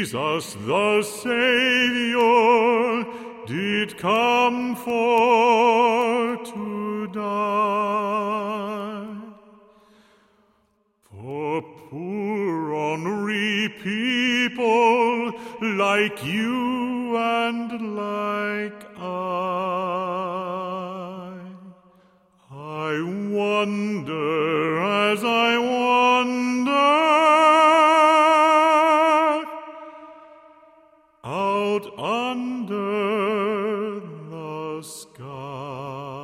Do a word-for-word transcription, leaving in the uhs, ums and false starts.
Jesus the Savior did come for to die. For poor ornery people like you and like I, I wonder as I wonder out under the sky.